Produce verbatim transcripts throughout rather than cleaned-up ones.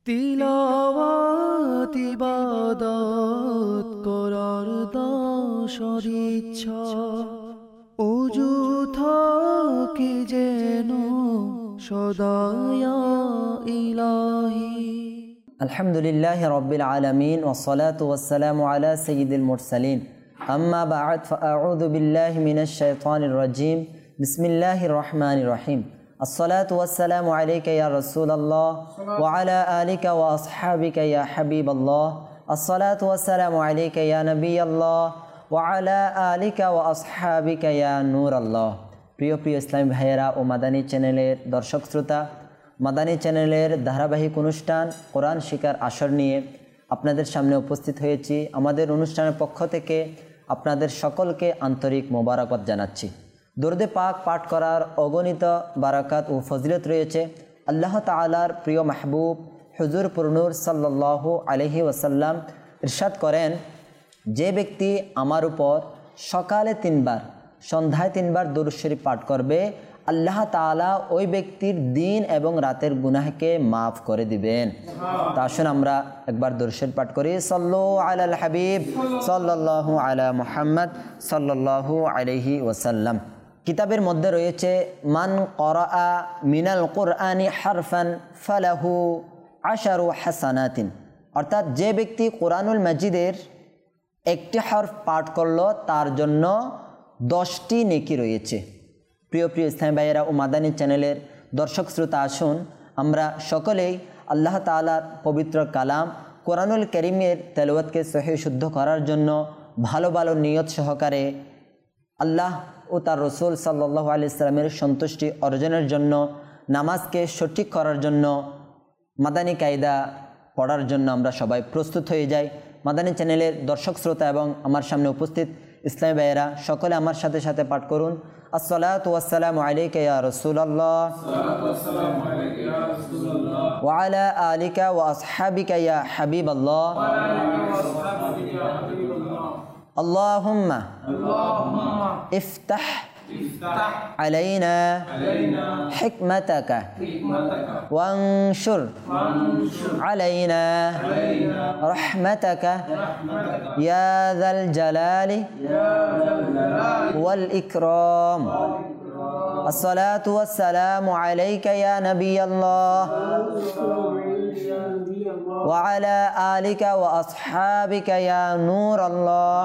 তিলাওয়াত ইবাদত করার দশর ইচ্ছা ওযু থাকে যেন সদায়া ইলাহি। আলহামদুলিল্লাহি রাব্বিল আলামিন ওয়াসসালাতু ওয়াসসালামু আলা সাইয়্যিদিল মুরসালিন আম্মা বা'দ ফাআউযু বিল্লাহি মিনাশ শাইতানির রাজীম বিসমিল্লাহির রহমানির রহিম। আসসালাতু ওয়াসসালামু আলাইকা ইয়া রাসূলাল্লাহ ওয়া আলা আলিকা ওয়া আসহাবিকা ইয়া হাবিবাল্লাহ। আসসালাতু ওয়াসসালামু আলাইকা ইয়া নবিয়াল্লাহ ওয়া আলা আলিকা ওয়া আসহাবিকা ইয়া নূরাল্লাহ। প্রিয় প্রিয় ইসলামী ভাইয়েরা ও মাদানী চ্যানেলের দর্শক শ্রোতা, মাদানী চ্যানেলের ধারাবাহিক অনুষ্ঠান কোরআন শিকার আসর নিয়ে আপনাদের সামনে উপস্থিত হয়েছি। আমাদের অনুষ্ঠানের পক্ষ থেকে আপনাদের সকলকে আন্তরিক মোবারকবাদ জানাচ্ছি। দরুদে পাক পাঠ করার অগণিত বারাকাত ও ফজিলত রয়েছে। আল্লাহ তাআলার প্রিয় মাহবুব হুজুর পুরনুর সাল্লাল্লাহু আলাইহি ওয়াসাল্লাম ইরশাদ করেন, যে ব্যক্তি আমার উপর সকালে তিনবার সন্ধ্যায় তিনবার দরুদ শরীফ পাঠ করবে, আল্লাহ তাআলা ওই ব্যক্তির দিন এবং রাতের গুনাহকে মাফ করে দিবেন। তা আসুন আমরা একবার দরুদ শরীফ পাঠ করি। সাল্লু আলাল হাবিব সাল্লাল্লাহু আলা মুহাম্মদ সাল্লাল্লাহু আলাইহি ওয়াসাল্লাম। কিতাবের মধ্যে রয়েছে মান করাআ মিনাল কুরআনি হারফান ফালাহু আশারু হাসানাতিন, অর্থাৎ যে ব্যক্তি কোরআনুল মাজিদের একটি হরফ পাঠ করলো তার জন্য দশটি নেকি রয়েছে। প্রিয় প্রিয় ইসলামী ভাইয়েরা ও মাদানী চ্যানেলের দর্শক শ্রোতা, আসুন আমরা সকলেই আল্লাহ তাআলার পবিত্র কালাম কোরআনুল কারীমের তেলাওয়াতকে সহিহ শুদ্ধ করার জন্য ভালো ভালো নিয়ত সহকারে আল্লাহ ও তার রসুল সাল্লাল্লাহু আলাইহি সাল্লামের সন্তুষ্টি অর্জনের জন্য, নামাজকে সঠিক করার জন্য, মাদানী কায়দা পড়ার জন্য আমরা সবাই প্রস্তুত হয়ে যাই। মাদানী চ্যানেলের দর্শক শ্রোতা এবং আমার সামনে উপস্থিত ইসলামী ভাইয়েরা সকলে আমার সাথে সাথে পাঠ করুন। আসসালাতু ওয়াসসালামু আলাইকা ইয়া রাসূলুল্লাহ ওয়া আলা আলিকা ওয়া আসহাবিকা ইয়া হাবিবাল্লাহ। আল্লাহুম্মা ইফতাহ আলাইনা হিকমাতাকা ওয়ানশুর আলাইনা রাহমাতাকা ইয়া যাল জালালি ওয়াল ইকরাম। আসসালাতু ওয়াসসালামু আলাইকা ইয়া নবিয়াল্লাহ ওয়া আলা আলিকা ওয়া আসহাবিকা ইয়া নূরাল্লাহ।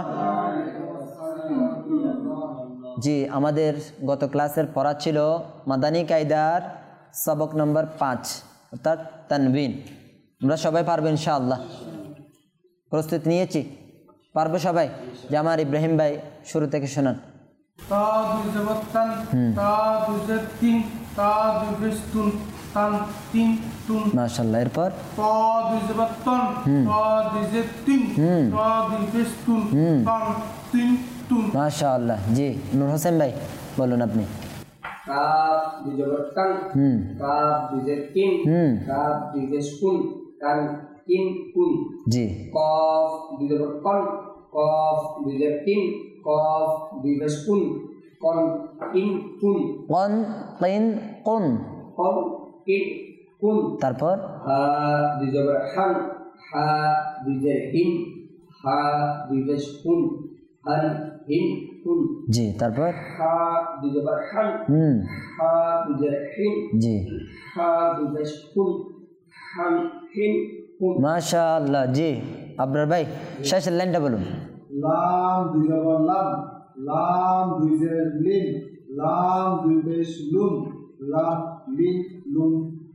জি, আমাদের গত ক্লাসের পড়া ছিল মাদানী কায়দার সবক নম্বর পাঁচ, অর্থাৎ তানবিন। আমরা সবাই পারবো ইনশাআল্লাহ? প্রস্তুত নিয়েছি? পারবো সবাই? যে আমার ইব্রাহিম ভাই শুরু থেকে শোনান। তা দুই জবর তান, তা দুই জের তিন, তা দুই পেশ তুন, তান তিন তুন। মাশাআল্লাহ। এরপর তা দুই জবর তান, তা দুই জের তিন, তা দুই পেশ তুন, তান তিন তুন। মাশাআল্লাহ। জি, নূর হোসেন ভাই বলুন আপনি। কাফ দুই জবর কান, হুম কাফ দুই জের কিন, হুম কাফ দুই পেশ কুন, কান কিন কুন। জি। কফ দুই জবর কন, কফ দুই জের কিন, কফ দুই পেশ কুন, কন কিন কুন। কন কিন কুন। কন কিন কুন। তারপর হা দুই জবর হান, হা দুই জের হিন, হা দুই পেশ কুন, হান হিন কুন। জি। তারপর হা দুই জবর হান, হুম হা দুই জের হিন, জি। হা দুই পেশ কুন, হান হিন কুন। মাশাআল্লাহ। জি, আবরার ভাই শেষের লাইনটা বলুন। লাম দুই জবর লাম, লাম দুই জের লিম, লাম দুই পেশ লুম, লাম লিম লুম।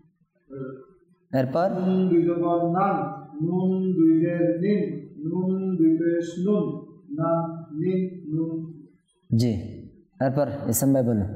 এরপর নুন দুই জবর নান, নুন দুই জের নিন, নুন দুই পেশ নুন, নান নিন নুন। জি। এরপর ইসম ভাই বলুন।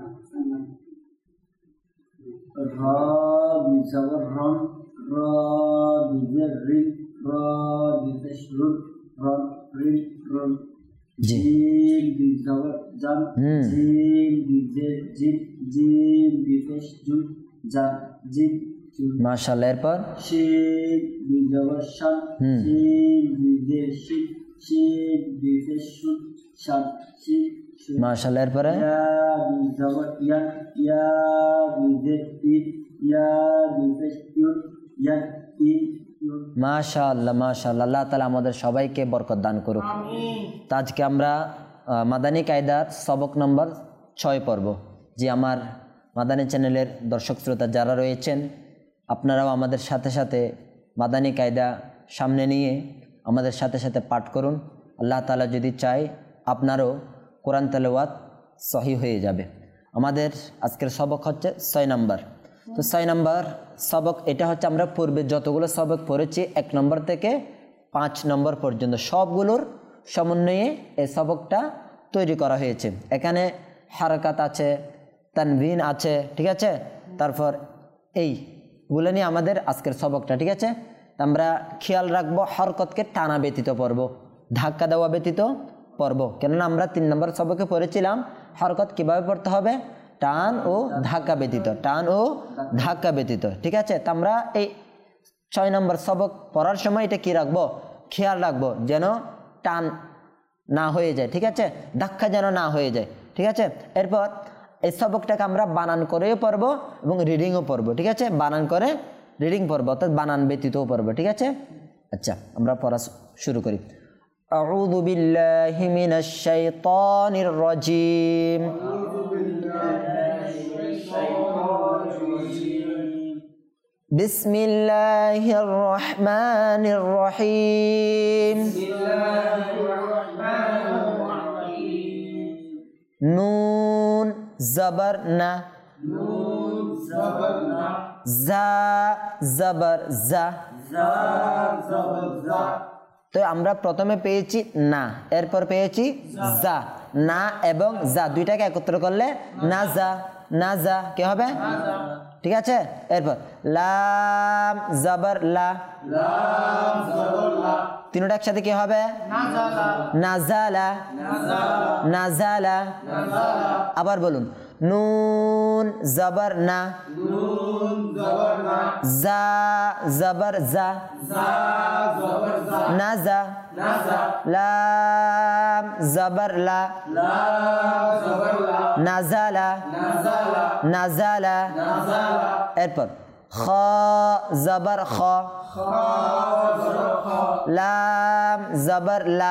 র দুই জবর রন, র দুই জের রি, র দুই পেশ রুন, রন রিন রুন। জি। জিম দুই জবর জান, হুম জিম দুই জের জিম, জিম দুই পেশ জুন, জান জিম জুন। মাশাআল্লাহ। এরপর শিন দুই জবর শান, হুম শিন দুই জের শিন, শিন দুই পেশ শুন, শান শিন শুন। মাশাআল্লাহ। এরপরে ইয়া দুই জবর ইয়ান, ইয়া দুই জের ইন, ইয়া দুই পেশ ইউন, ইয়ান মাশাআল্লাহ মাশাআল্লাহ, আল্লাহ তাআলা আমাদের সবাইকে বরকত দান করুক। তো আজকে আমরা আহ, মাদানী কায়দার সবক নম্বর ছয় পর্ব। যে আমার মাদানী চ্যানেলের দর্শক শ্রোতা যারা রয়েছেন, আপনারাও আমাদের সাথে সাথে মাদানী কায়দা সামনে নিয়ে আমাদের সাথে সাথে পাঠ করুন। আল্লাহ তাআলা যদি চায় আপনারও কোরআন তেলাওয়াত সহি হয়ে যাবে। আমাদের আজকের সবক হচ্ছে ছয় নম্বর। তো ছয় নম্বর সবক এটা হচ্ছে আমরা পূর্বে যতগুলো সবক পড়েছি এক নম্বর থেকে পাঁচ নম্বর পর্যন্ত সবগুলোর সমন্বয়ে এই সবকটা তৈরি করা হয়েছে। এখানে হারকাত আছে, তানবিন আছে, ঠিক আছে। তারপর এইগুলো নিয়ে আমাদের আজকের সবকটা, ঠিক আছে। আমরা খেয়াল রাখবো হরকতকে টানা ব্যতীত পড়ব, ধাক্কা দেওয়া ব্যতীত পড়ব। কেননা আমরা তিন নম্বর সবকে পড়েছিলাম হরকত কিভাবে পড়তে হবে, টান ও ধাক্কা ব্যতীত, টান ও ধাক্কা ব্যতীত, ঠিক আছে। তো আমরা এই ছয় নম্বর সবক পড়ার সময় এটা কি রাখবো, খেয়াল রাখবো যেন টান না হয়ে যায়, ঠিক আছে, ধাক্কা যেন না হয়ে যায়, ঠিক আছে। এরপর এই সবকটাকে আমরা বানান করেও পড়বো এবং রিডিংও পড়বো, ঠিক আছে। বানান করে রিডিং পড়বো, অর্থাৎ বানান ব্যতীতও পড়বো, ঠিক আছে। আচ্ছা, আমরা পড়া শুরু করি। আউযু বিল্লাহি মিনাশ শাইতানির রাজীম। বিসমিল্লাহির রহমানির রহিম। নুন জবর না, জা জবর জা। তো আমরা প্রথমে পেয়েছি না, এরপর পেয়েছি জা। না এবং জা দুইটাকে একত্র করলে না জা, না জা কি হবে, ঠিক আছে। এরপর লাম জবর লা, তিনটা একসাথে কি হবে, নাজালা, নাজালা। আবার বলুন, নুন জবর না, জা জবর জা, নাজা, লাম জবর লা, নাজালা, নাজালা। এরপর খ জবর খ, লাম জবর লা,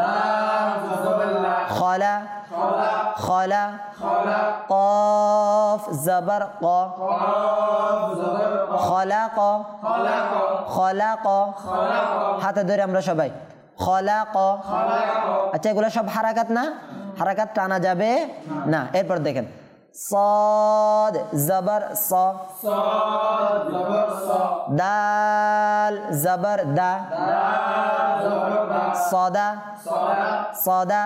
খলা, খলা। কফ জবর ক, খলাক, খলাক। হাতে ধরে আমরা সবাই খলাক। আচ্ছা, এগুলো সব হারাকাত না, হারাকাত টানা যাবে না। এরপর দেখেন صاد زبر صا، دال زبر دا، صدا صدا،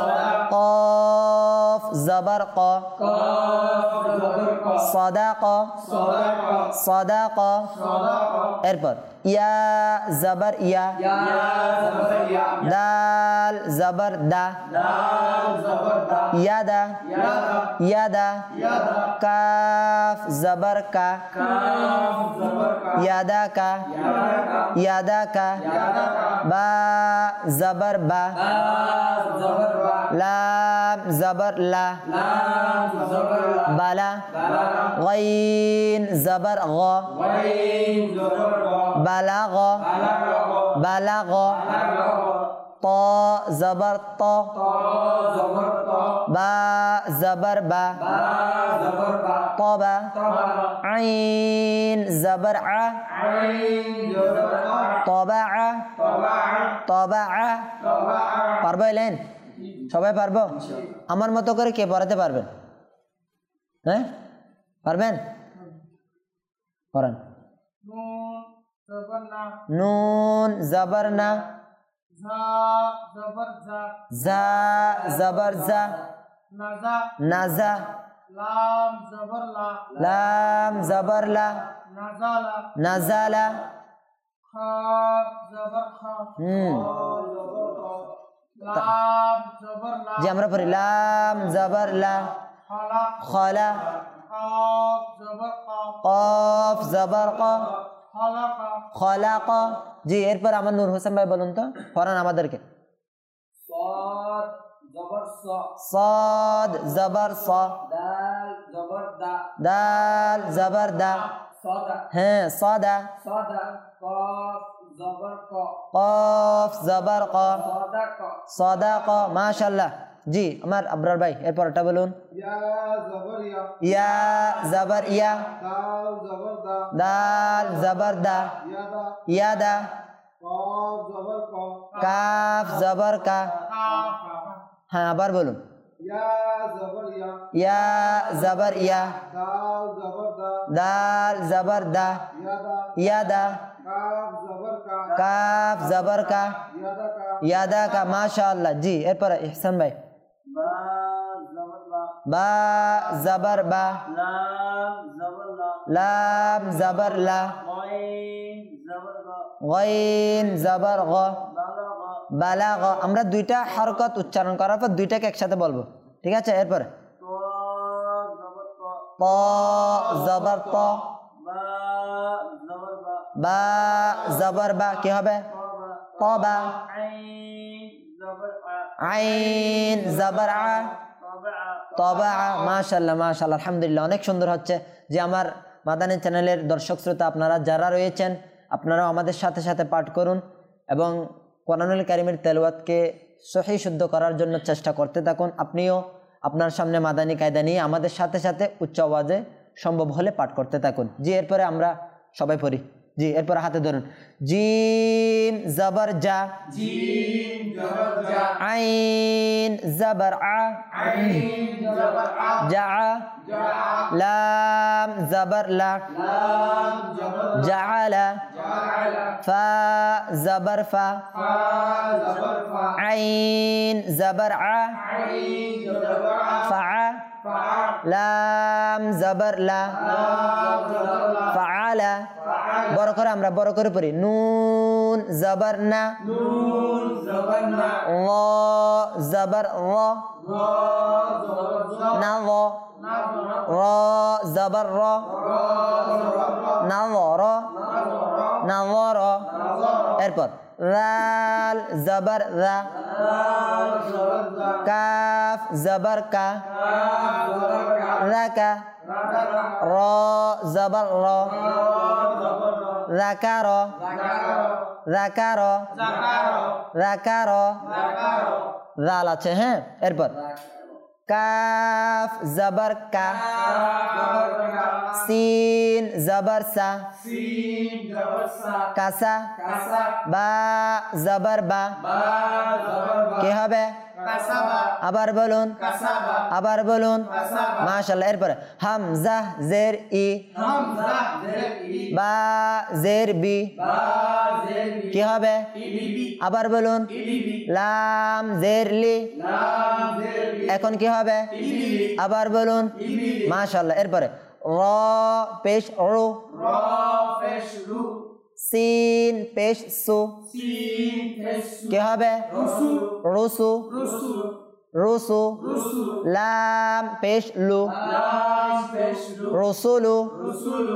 قاف زبر قا، صدق صدق। এরপর ইয়া জবর ইয়া, দাল জবর দা, ইয়াদা ইয়াদা। কাফ জবর কা, ইয়াদা কা, ইয়াদা কা। বা জবর বা, লাম জবর লা, বালা। গাইন জবর গ, বালাগ, বালাগ। ত জবর ত, বা জবর বা, তবা। আইন জবর আ, তবা, তবা। পারবো এলেন সবাই, পারবো? আমার মতো করে কে পড়াতে পারবেন? হ্যাঁ পারবেন? পড়ান। নুন জবর না, জা জবর জা, নাজা। লাম জবর লা, লাম জবর লা, নাজালা, নাজালা। খা জবর খা, হুম লাম জবর লা। জি আমরা পড়ি লাম জবর লা, খলা খলা। কাফ জবর কা, কাফ জবর কা, খলাকা খলাকা। জি এরপর আমার নূর হোসেন ভাই বলুন তো, পড়ান আমাদেরকে। صاد زبر صا، صاد زبر صا، دال زبر دا، দাল জবর দা, صدا হ্যাঁ সাদা। صدا، قاف زبر ق কফ জবর ক صدق সাদাক মাশাআল্লাহ। জি আমার আবরার ভাই এরপরটা বলুন। ইয়া জবর ইয়া ইয়া জবর ইয়া দাল জবর দা দাল জবর দা ইয়াদা ইয়াদা কফ জবর ক কাফ জবর কা। হ্যাঁ আবার বলুন। ইয়া জবর ইয়া ইয়া জবর ইয়া দাল জবর দা দাল জবর দা ইয়াদা ইয়াদা কাফ জবর কা কাফ জবর কা ইয়াদা কা ইয়াদা কা মাশাআল্লাহ। জি এরপর ইহসান ভাই। বা জবর বা বা জবর বা লাম জবর লা লাম জবর লা গইন জবর গ গইন জবর গ বালাগ বালাগ। আমরা দুইটা হরকত উচ্চারণ করার পর দুইটাকে একসাথে বলবো, ঠিক আছে? এরপর তো জবর ক ত জবর ত বা জবর বা বা জবর বা কি হবে? তো ত বা বা আইন জবর আ আইন জবর আ তবা তবা মাশাআল্লাহ মাশাআল্লাহ আলহামদুলিল্লাহ অনেক সুন্দর হচ্ছে। যে আমার মাদানী চ্যানেলের দর্শক শ্রোতা আপনারা যারা রয়েছেন আপনারাও আমাদের সাথে সাথে পাঠ করুন এবং কোরআনুল কারীমের তেলাওয়াতকে সহি শুদ্ধ করার জন্য চেষ্টা করতে থাকুন। আপনিও আপনার সামনে মাদানী কায়দা নিয়ে আমাদের সাথে সাথে উচ্চ আওয়াজে সম্ভব হলে পাঠ করতে থাকুন। জি এরপরে আমরা সবাই পড়ি। জি এরপরে হাতে ধরুন। জিম জবর জা জিম জবর জা আইন জবর আ আইন জবর আ জা জা লাম জবর লা লাম জবর জাআলা জাআলা ফা জবর ফা ফা জবর ফা আইন জবর আ আইন জবর আ ফা ফা লাম জবর লা লাম জবর লা ফাআলা। বড় করে আমরা বড় করে পড়ি। নুন জবর না নুন জবর না ল জবর র র জবর জ না ল না র জবর র না ল র না ল র। এরপর রাল জবর রা কাফ জবর কা রাকা র জবর র রাকার রাকার রাকার রাল আছে। হ্যাঁ এরপর কাফ জবর কা সিন জবর সা সিন জবর সা কাসা কাসা বা জবর বা বা জবর বা কি হবে? কাসাবা আবার বলুন কাসাবা আবার বলুন কাসাবা মাশাআল্লাহ। এরপরে হামজা জের ই হামজা জের ই বা জের বি বা জের বি কি হবে? ইলিবি আবার বলুন ইলিবি লাম জের লি লাম জের বি এখন কি হবে? ইলিবি আবার বলুন ইলিবি মাশাআল্লাহ। এরপরে র পেশ রু র পেশ রু সিন পেশ সু সিন পেশ সু কি হবে? রুসু রুসু রুসু রুসু রুসু লাম পেশ লু লাম পেশ রু রসুলু রুসুলু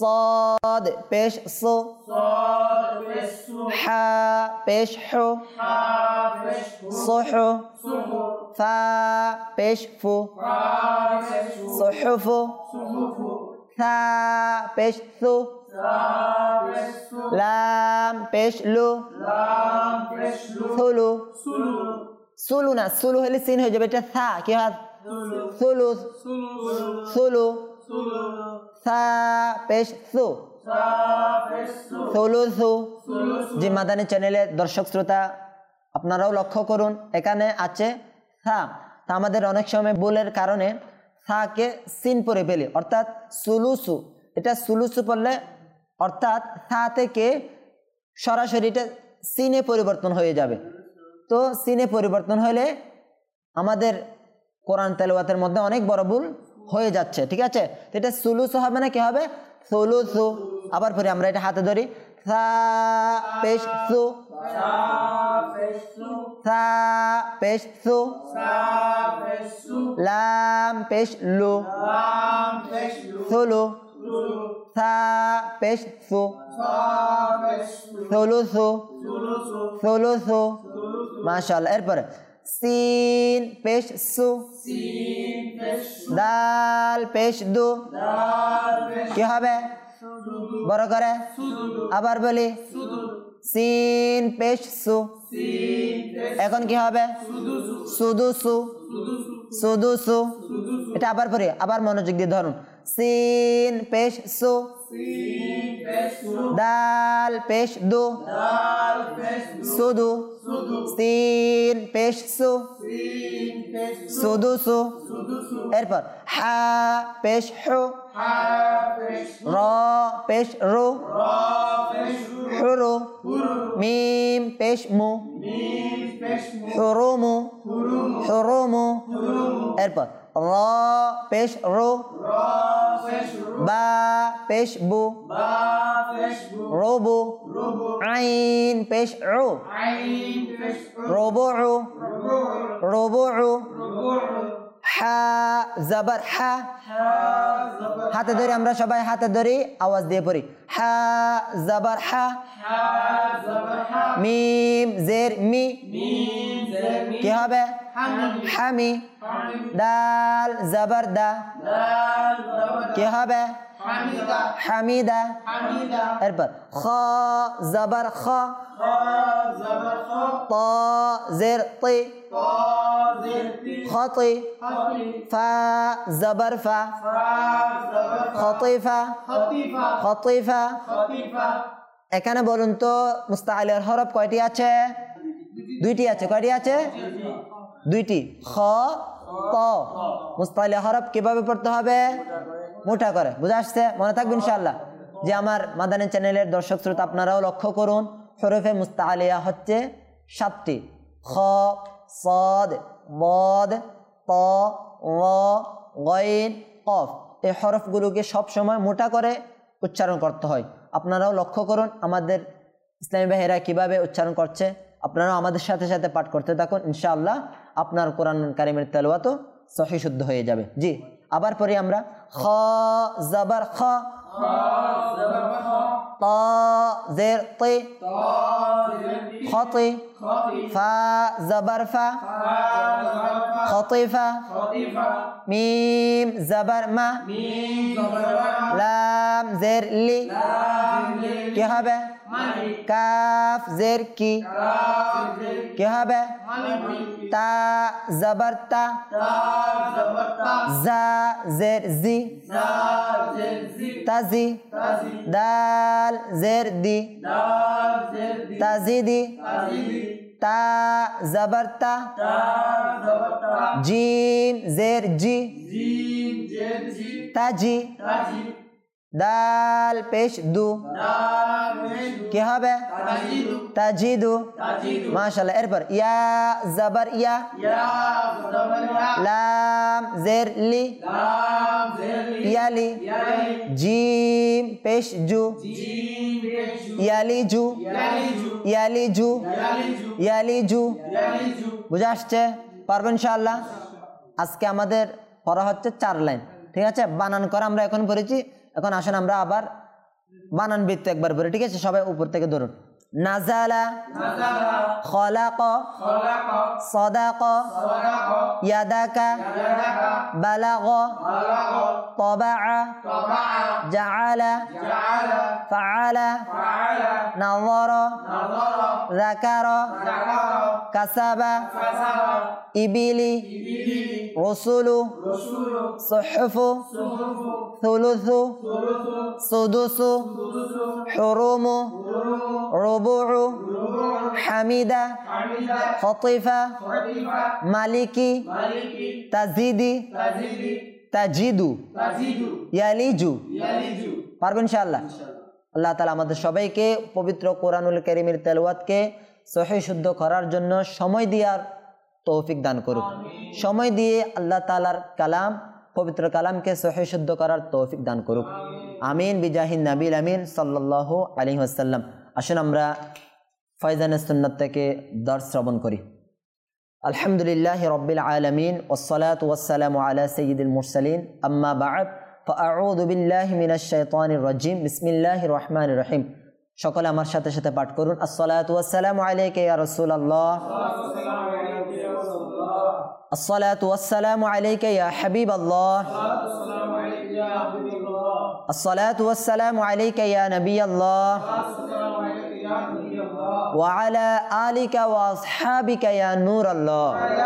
صاد পেশ সু صاد পেশ সু হা পেশ হু হা পেশ হু সুহু সুহু ফা পেশ ফু ফা পেশ সু সুহুফু সুহুফু থা পেশ সু সা পেশ সু লাম পেশ লু লাম পেশ লু সুলু সুলু সুলু না সুলু হলে সিন হয়ে যাবে। এটা থা কি হয়? সুলু সুলু সুলু সুলু সুলু থা পেশ সু সা পেশ সু সুলুসু। সুলুসু জি মাদানী চ্যানেলের দর্শক শ্রোতা আপনারাও লক্ষ্য করুন এখানে আছে থা। তা আমাদের অনেক সময় ভুলের কারণে থাকে সিন পরে ফেলি অর্থাৎ সুলুসু। এটা সুলুসু পড়লে অর্থাৎ থা থেকে সরাসরি এটা সিনে পরিবর্তন হয়ে যাবে। তো সিনে পরিবর্তন হলে আমাদের কোরআন তেলাওয়াতের মধ্যে অনেক বড় ভুল হয়ে যাচ্ছে, ঠিক আছে? তো এটা সুলুসু হবে না, কি হবে? সুলুসু। আবার পরে আমরা এটা হাতে ধরি। থা পেশ সু সা পেশ সু থা পেশ সু সা পেশ সু লাম পেশ লু লাম পেশ লু সুলু সুলু থা পেশ সু সা পেশ সু সুলুসু সুলুসু সুলুসু মাশাআল্লাহ। এরপরে সিন পেশ সু সিন পেশ সু দাল পেশ দু দাল পেশ কি হবে? বড় করে আবার বলি সিন পেশ সু এখন কি হবে সুদুসু সুদুসু এটা আবার পড়ি আবার মনোযোগ দিয়ে ধরুন সিন পেশ সু দাল পেশ দু সুদু সিন পেশ সু সুদুসু এরপর হা পেশ হু র পেশ রু হুরু মিম পেশ মু হুরুমু হুরুমু এরপর র পেশ রু বা পেশ বু রবু আইন পেশ উ রবু রবু হা জবর হা হাতে ধরি আমরা সবাই হাতে ধরি আওয়াজ দিয়ে পড়ি হা জবর হা মিম জের মি কি হবে হামি দাল জবর দা কি হবে হামিদা এরপর খ জবর খ ত জের তি خطي فا زبر فا خطيفة خطيفة এখানে বলুন তো মুস্তাআলির হরফ কয়টি আছে দুইটি আছে কয়টি আছে দুইটি খ ত মুস্তাআলির হরফ কিভাবে পড়তে হবে মোটা করে বুঝা আসছে মনে থাকবে ইনশাআল্লাহ যে আমার মাদানী চ্যানেলের দর্শক শ্রোতা আপনারাও লক্ষ্য করুন হরফে মুস্তাআলিয়া হচ্ছে সাতটি খ صاد ضاد ط র গইন কফ এই হরফগুলোকে সব সময় মোটা করে উচ্চারণ করতে হয় আপনারাও লক্ষ্য করুন আমাদের ইসলামী ভাইয়েরা কিভাবে উচ্চারণ করছে আপনারাও আমাদের সাথে সাথে পাঠ করতে থাকুন ইনশাআল্লাহ আপনার কোরআন কারিমের তেলাওয়াতও সহিহ শুদ্ধ হয়ে যাবে জি আবার পড়ি আমরা খ জবর খ ত জের তি খতি ফা জবর ফা খতিফা মিম জবর মা লাম জের লি কি হবে কাফ জের কি কি হবে তা জবর তা জা জের জি তাজি দাল জের দি তাজিদি তা জবর তা জিম জের জি তাজি দাল পেশ দু কি হবে তাজিদু মাশাআল্লাহ এরপর ইয়া জবর ইয়া লাম জের লি ইয়ালি জিম পেশ জু ইয়ালিজু ইয়ালিজু ইয়ালিজু বুঝা আসছে পারবেন ইনশাআল্লাহ আজকে আমাদের পড়া হচ্ছে চার লাইন ঠিক আছে বানান করা আমরা এখন পড়েছি এখন আসেন আমরা আবার বানান বৃত্ত একবার পড়ি ঠিক আছে সবাই উপর থেকে ধরুন নাজালা খলাকা সাদাকা ইয়াদাকা বালাগা তাবাআ জাআলা ফাআলা নাযরা যাকারা কাসাবা ইবিলি রসুলু সুহুফু থুলুথু সুদুসু হুরুমু রুবুউ হামিদা খতিফা মালিকি তাজিদি তাজিদু ইয়ালিজু পারবেন ইনশাআল্লাহ আল্লাহ তাআলা আমাদের সবাইকে পবিত্র কোরআনুল কারীমের তেলাওয়াতকে সহিহ শুদ্ধ করার জন্য সময় দেওয়ার তৌফিক দান করুক সময় দিয়ে আল্লাহ তাআলার কালাম পবিত্র কালামকে সহিহ শুদ্ধ করার তৌফিক দান করুক আমিন বিজাহিন নবীল আমিন সাল্লাল্লাহু আলাইহি ওয়াসাল্লাম আসুন আমরা ফয়জানে সুন্নাত থেকে দর্স শ্রবণ করি আলহামদুলিল্লাহি রাব্বিল আলামিন ওয়াসসালাতু ওয়াসসালামু আলা সাইয়্যিদিল মুরসালিন আম্মা বা'দ ফাআউযু বিল্লাহি মিনাশ শাইতানির রাজিম বিসমিল্লাহির রহমানির রহিম সকলে আমার সাথে সাথে পাঠ করুন আসসালাতু ওয়াসসালামু আলাইকা ইয়া রাসূলুল্লাহ আসসালাতু ওয়াসসালামু আলাইকা ইয়া হাবিবাল্লাহ আসসালাতু ওয়াসসালামু আলাইকা ইয়া নাবিয়াল্লাহ ওয়া আলা আলিকা ওয়া আসহাবিকা ইয়া নূরাল্লাহ।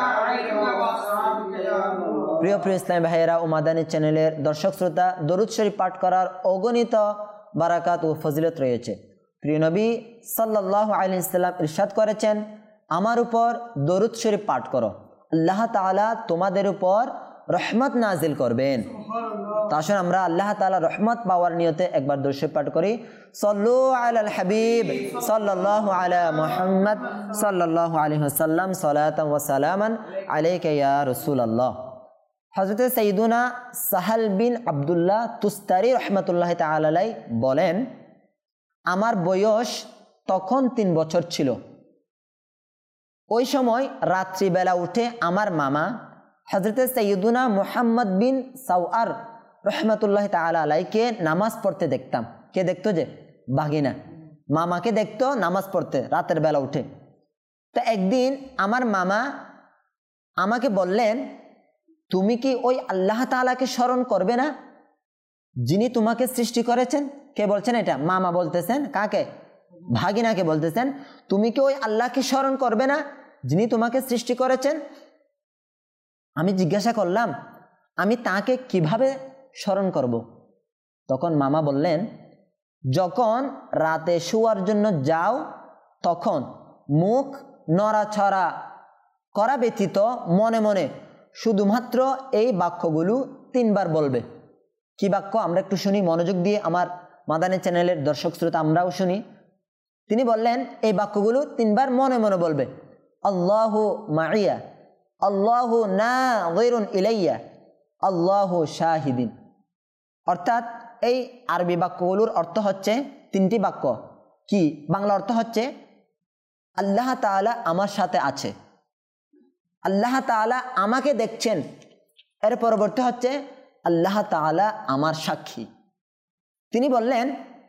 প্রিয় প্রিয় ইসলামী ভাইয়েরা ও মাদানী চ্যানেলের দর্শক শ্রোতা, দরুদ শরীফ পাঠ করার অগণিত বারাকাত ও ফজিলত রয়েছে। প্রিয় নবী সাল্লাল্লাহু আলাইহি ওয়াসাল্লাম ইরশাদ করেছেন, আমার উপর দরুদ শরীফ পাঠ করো, আল্লাহ তাআলা তোমাদের উপর রহমত নাজিল করবেন। তা আসুন আমরা আল্লাহ তাআলা রহমত পাওয়ার নিয়তে একবার দরুদ শরীফ পাঠ করি। সাল্লু আলাল হাবিব সাল্লাল্লাহু আলা মুহাম্মদ সাল্লাল্লাহু আলাইহি ওয়াসাল্লাম সালাতান ওয়া সালামান আলাইকা ইয়া রাসূলুল্লাহ। হযরত সাইয়্যিদুনা সাহাল বিন আব্দুল্লাহ তুস্তারি রহমাতুল্লাহি তাআলা আলাইহি বলেন, আমার বয়স তখন তিন বছর ছিল। ওই সময় রাত্রিবেলা উঠে আমার মামা হযরত সাইয়্যিদুনা মুহাম্মদ বিন সাওয়ার রহমাতুল্লাহি তাআলা আলাইহিকে নামাজ পড়তে দেখতাম। কে দেখতো? যে ভাগিনা মামাকে দেখতো নামাজ পড়তে রাতের বেলা উঠে। তো একদিন আমার মামা আমাকে বললেন, তুমি কি ওই আল্লাহ তাআলাকে স্মরণ করবে না যিনি তোমাকে সৃষ্টি করেছেন? কে বলছেন এটা? মামা বলতেছেন। কাকে? ভাগিনাকে বলতেছেন, তুমি কি ওই আল্লাহকে স্মরণ করবে না যিনি তোমাকে সৃষ্টি করেছেন? আমি জিজ্ঞাসা করলাম, আমি তাকে কিভাবে স্মরণ করব? তখন মামা বললেন, যখন রাতে শোয়ার জন্য যাও তখন মুখ নড়াছড়া করা ব্যতীত মনে মনে শুধুমাত্র এই বাক্যগুলো তিনবার বলবে। কি বাক্য? আমরা একটু শুনি মনোযোগ দিয়ে, আমার মাদানী চ্যানেলের দর্শক শ্রোতা আমরাও শুনি। তিনি বললেন, এই বাক্যগুলো তিনবার মনে মনে বলবে। আল্লাহু মাইয়া, আল্লাহু নাযিরুন ইলাইয়া, আল্লাহু শাহিদিন। অর্থাৎ এই আরবি বাক্যগুলোর অর্থ হচ্ছে তিনটি বাক্য। কি বাংলা অর্থ হচ্ছে, আল্লাহ তাআলা আমার সাথে আছে, আল্লাহ তাআলা আমাকে দেখছেন। এর পরবর্তী হচ্ছে আল্লাহ তাআলা আমার সাক্ষী। তিনি বললেন,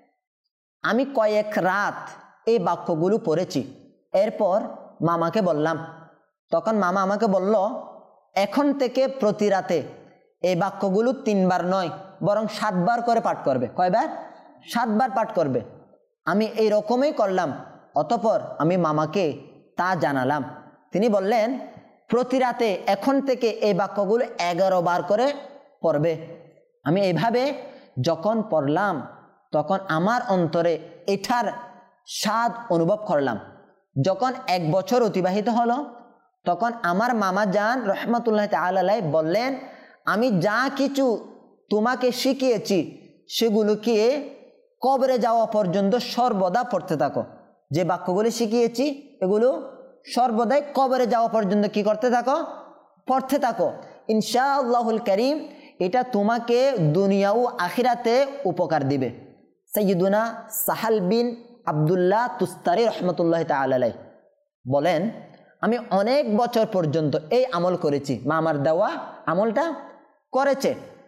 আমি কয়েক রাত এই বাক্যগুলো পড়েছি। এরপর মামাকে বললাম, তখন মামা আমাকে বলল, এখন থেকে প্রতি রাতে এই বাক্যগুলো তিনবার নয় বরং সাতবার করে পাঠ করবে। কয়বার? সাতবার পাঠ করবে। আমি এই রকমই করলাম। অতঃপর আমি মামাকে তা জানালাম। তিনি বললেন, প্রতি রাতে এখন থেকে এই বাক্যগুলো এগারো বার করে পড়বে। আমি এইভাবে যখন পড়লাম তখন আমার অন্তরে এটার স্বাদ অনুভব করলাম। যখন এক বছর অতিবাহিত হলো তখন আমার মামা জান রহমাতুল্লাহি তাআলা আলাইহি বললেন, আমি যা কিছু তোমাকে শিখিয়েছি সেগুলোকে কবরে যাওয়া পর্যন্ত সর্বদা পড়তে থাকো। যে বাক্যগুলি শিখিয়েছি এগুলো সর্বদাই কবরে যাওয়া পর্যন্ত কি করতে থাকো? পড়তে থাকো। ইনশাআল্লাহুল কারীম এটা তোমাকে দুনিয়া ও আখিরাতে উপকার দিবে। সাইয়্যিদুনা সাহাল বিন আব্দুল্লাহ তুস্তারি রহমাতুল্লাহি তাআলা আলাইহি বলেন, আমি অনেক বছর পর্যন্ত এই আমল করেছি। মা আমার দেওয়া আমলটা করেছে।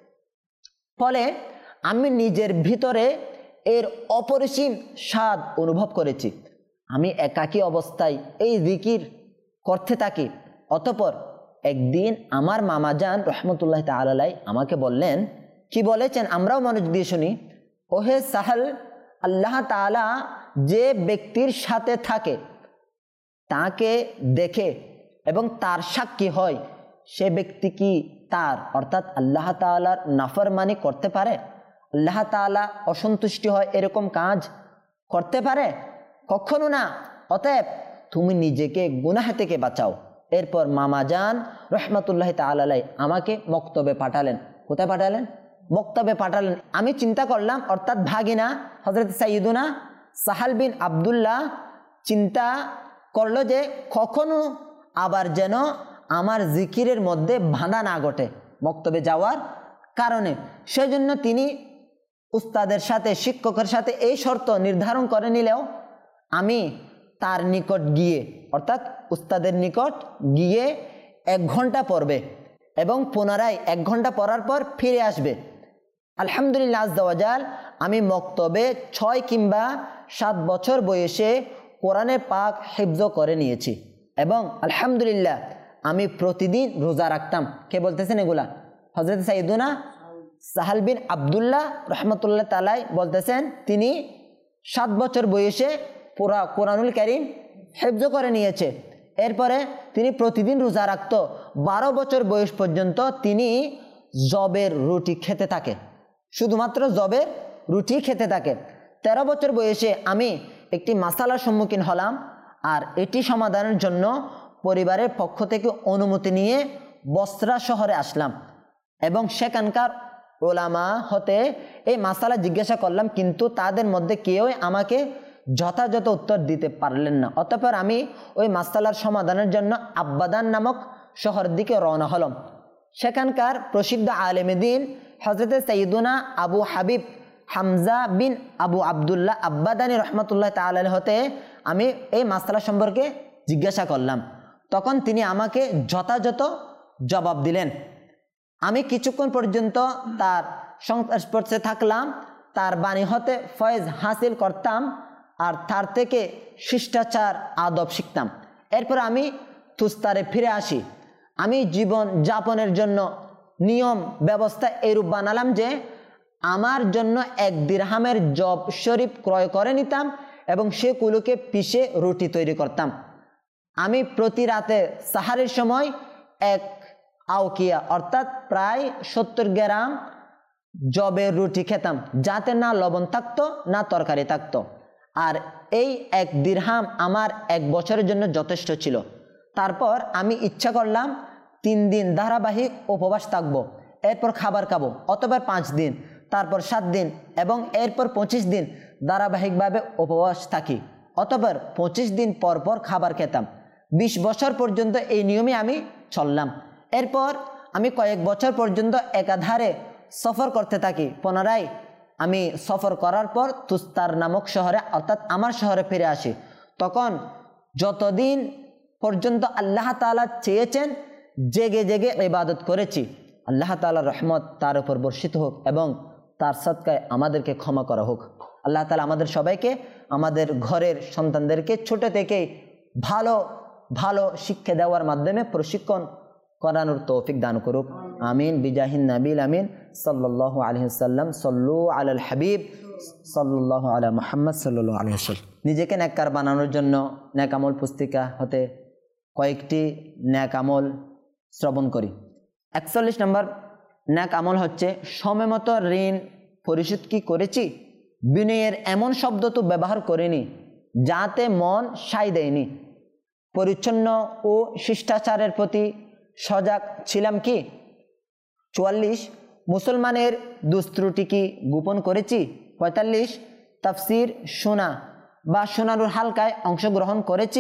ফলে আমি নিজের ভিতরে এর অপরিসীম স্বাদ অনুভব করেছি। আমি একাকী অবস্থায় এই জিকির করতে থাকি। অতঃপর একদিন আমার মামা জান রহমতুল্লাহ তাআলা আলাইহি আমাকে বললেন, কি বলেছেন আমরাও মনোযোগ দিয়ে শুনি। ওহে সাহাল, আল্লাহ তাআলা যে ব্যক্তির সাথে থাকে তাকে দেখে এবং তার সাক্ষী হয়, সে ব্যক্তি কি তার অর্থাৎ আল্লাহ তাআলার নাফরমানি করতে পারে? আল্লাহ তাআলা অসন্তুষ্টি হয় এরকম কাজ করতে পারে? কখনো না। অতএব তুমি নিজেকে গুনাহ থেকে বাঁচাও। এরপর মামা জান রহমাতুল্লাহি তাআলা আলাইহি আমাকে মক্তবে পাঠালেন। কোথায় পাঠালেন? মক্তবে পাঠালেন। আমি চিন্তা করলাম, অর্থাৎ ভাগিনা হযরত সাইয়্যিদুনা সাহাল বিন আব্দুল্লাহ চিন্তা করলো যে কখনো আবার যেন আমার জিকিরের মধ্যে বাধা না ঘটে মক্তবে যাওয়ার কারণে। সেজন্য তিনি উস্তাদের সাথে, শিক্ষকের সাথে এই শর্ত নির্ধারণ করে নিলেও আমি তার নিকট গিয়ে অর্থাৎ উস্তাদের নিকট গিয়ে এক ঘন্টা পড়বে এবং পুনরায় এক ঘন্টা পড়ার পর ফিরে আসবে। আলহামদুলিল্লাহ আজ্জা ওয়া জাল আমি মক্তবে ছয় কিংবা সাত বছর বয়সে কোরআনে পাক হিফজ করে নিয়েছি এবং আলহামদুলিল্লাহ আমি প্রতিদিন রোজা রাখতাম। কে বলতেছেন এগুলা? হযরত সাইয়্যিদুনা সাহাল বিন আবদুল্লাহ রহমতুল্লাহ তাআলাই বলতেছেন তিনি সাত বছর বয়সে পুরা কোরআনুল কারীম হিফজ করে নিয়েছে। এরপরে তিনি প্রতিদিন রোজা রাখত। বারো বছর বয়স পর্যন্ত তিনি জবের রুটি খেতে থাকে, শুধুমাত্র জবের রুটি খেতে থাকে। তেরো বছর বয়সে আমি একটি মাসালার সম্মুখীন হলাম, আর এটি সমাধানের জন্য পরিবারের পক্ষ থেকে অনুমতি নিয়ে বসরা শহরে আসলাম এবং সেখানকার ওলামা হতে এই মাসালা জিজ্ঞাসা করলাম, কিন্তু তাদের মধ্যে কেউই আমাকে যথাযথ উত্তর দিতে পারলেন না। অতঃপর আমি ওই মাসালার সমাধানের জন্য আব্বাদান নামক শহরের দিকে রওনা হলাম। সেখানকার প্রসিদ্ধ আলেমে দ্বীন হযরত সাইয়্যিদুনা আবু হাবিব হামজা বিন আবু আবদুল্লাহ আব্বাদানী রহমতুল্লাহ তাআলা হতে আমি এই মাসালা সম্পর্কে জিজ্ঞাসা করলাম। তখন তিনি আমাকে যথাযথ জবাব দিলেন। আমি কিছুক্ষণ পর্যন্ত তার সংস্পর্শে থাকলাম, তার বাণী হতে ফয়েজ হাসিল করতাম আর তার থেকে শিষ্টাচার আদব শিখতাম। এরপর আমি তুস্তারে ফিরে আসি। আমি জীবন যাপনের জন্য নিয়ম ব্যবস্থা এরূপ বানালাম যে আমার জন্য এক দিরহামের জব শরীফ ক্রয় করে নিতাম এবং সেগুলোকে পিষে রুটি তৈরি করতাম। আমি প্রতি রাতে সাহারের সময় এক আউকিয়া অর্থাৎ প্রায় সত্তর গ্রাম জবের রুটি খেতাম, যাতে না লবণ থাকতো না তরকারি থাকতো। আর এই এক দিরহাম আমার এক বছরের জন্য যথেষ্ট ছিল। তারপর আমি ইচ্ছা করলাম তিন দিন ধারাবাহিক উপবাস থাকবো, এরপর খাবার খাবো, অতঃপর পাঁচ দিন, তারপর সাত দিন এবং এরপর পঁচিশ দিন ধারাবাহিকভাবে উপবাস থাকি, অতঃপর পঁচিশ দিন পর পর খাবার খেতাম। বিশ বছর পর্যন্ত এই নিয়মে আমি চললাম। এরপর আমি কয়েক বছর পর্যন্ত একাধারে সফর করতে থাকি। পুনরায় আমি সফর করার পর তুস্তার নামক শহরে অর্থাৎ আমার শহরে ফিরে আসি। তখন যতদিন পর্যন্ত আল্লাহ তাআলা চেয়েছেন জেগে জেগে ইবাদত করেছি। আল্লাহ তাআলার রহমত তার উপর বর্ষিত হোক এবং তার সদকায় আমাদেরকে ক্ষমা করা হোক। আল্লাহ তাআলা আমাদের সবাইকে, আমাদের ঘরের সন্তানদেরকে ছোট থেকেই ভালো ভালো শিক্ষা দেওয়ার মাধ্যমে প্রশিক্ষণ করানোর তৌফিক দান করুক। আমিন বিজাহিন নাবিল আমিন সাল্লাল্লাহু আলাইহি ওয়াসাল্লাম। সাল্লু আলাল হাবিব সাল্লাল্লাহু আলা মুহাম্মদ সাল্লাল্লাহু আলাইহি ওয়াসাল্লাম। নিজেকে নেককার বানানোর জন্য নেক আমল পুস্তিকা হতে কয়েকটি নেক আমল শ্রবণ করি। একচল্লিশ নম্বর নেক আমল হচ্ছে সময়মতো ঋণ পরিশোধ কি করেছি, বিনয়ের এমন শব্দ তো ব্যবহার করিনি যাতে মন সায় দেয়নি, পরিচ্ছন্ন ও শিষ্টাচারের প্রতি সজাগ ছিলাম কি। চুয়াল্লিশ মুসলমানের দুস্ত্রুটি কি গোপন করেছি। পঁয়তাল্লিশ তাফসির শোনা বা শোনানোর হালকায় অংশগ্রহণ করেছি।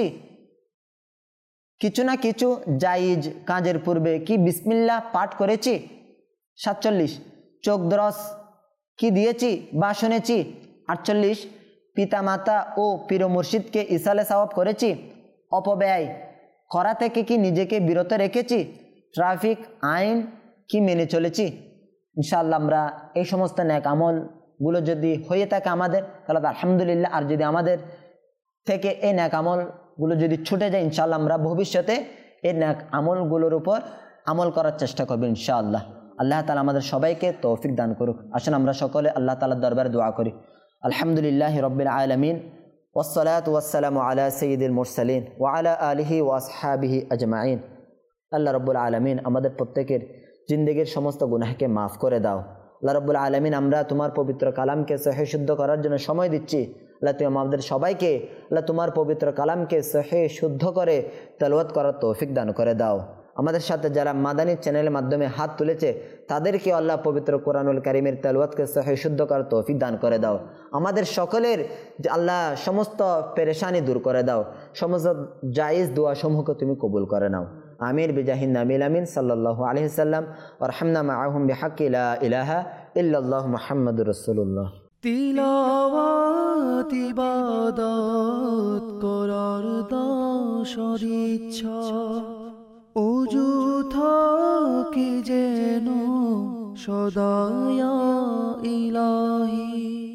কিছু না কিছু জায়েজ কাজের পূর্বে কি বিসমিল্লাহ পাঠ করেছি। সাতচল্লিশ চোখ দরস কি দিয়েছি বা শুনেছি। আটচল্লিশ পিতামাতা ও পীর মুর্শিদকে ইসালে সওয়াব করেছি। অপব্যয় করা থেকে কি নিজেকে বিরত রেখেছি। ট্রাফিক আইন কি মেনে চলেছি। ইনশাআল্লাহ আমরা এই সমস্ত নেক আমলগুলো যদি হয়ে থাকে আমাদের, তাহলে আলহামদুলিল্লাহ। আর যদি আমাদের থেকে এই নেক আমলগুলো যদি ছুটে যায়, ইনশাআল্লাহ আমরা ভবিষ্যতে এই নেক আমলগুলোর উপর আমল করার চেষ্টা করব ইনশাআল্লাহ। আল্লাহ তাআলা আমাদের সবাইকে তৌফিক দান করুক। আসুন আমরা সকলে আল্লাহ তাআলার দরবারে দোয়া করি। আলহামদুলিল্লাহি রাব্বিল আলামিন ওয়াসসালাতু ওয়াসসালামু আলা সাইয়্যিদিল মুরসালিন ওয়া আলা আলিহি ওয়া আসহাবিহি আজমাইন। আল্লাহ রাব্বুল আলামিন আমাদের প্রত্যেকের জিন্দেগির সমস্ত গুনাহকে মাফ করে দাও। আল্লাহ রাব্বুল আলামিন আমরা তোমার পবিত্র কালামকে সহিহ শুদ্ধ করার জন্য সময় দিচ্ছি। আল্লাহ তুমি আমাদের সবাইকে আল্লাহ তোমার পবিত্র কালামকে সহিহ শুদ্ধ করে তেলাওয়াত করার তৌফিক দান করে দাও। আমাদের সাথে যারা মাদানী চ্যানেলের মাধ্যমে হাত তুলেছে তাদেরকে আল্লাহ পবিত্র কোরআনুল কারীমের তেলাওয়াতকে সহিহ শুদ্ধ করার তৌফিক দান করে দাও। আমাদের সকলের আল্লাহ সমস্ত পেরেশানি দূর করে দাও। সমস্ত জায়েজ দোয়া সমূহকে তুমি কবুল করে নাও। আমির বিজাহিন নাবিল আমিন সাল্লাল্লাহু আলাইহি সাল্লাম ওয়ারহামনা মাআহুম বিহাক্কি লা ইলাহা ইল্লাল্লাহ মুহাম্মাদুর রাসূলুল্লাহ। তিলাওয়াত ইবাদত করার দাসর ইচ্ছা, ওযু থাকে যেন সদা ইয়া ইলাহি।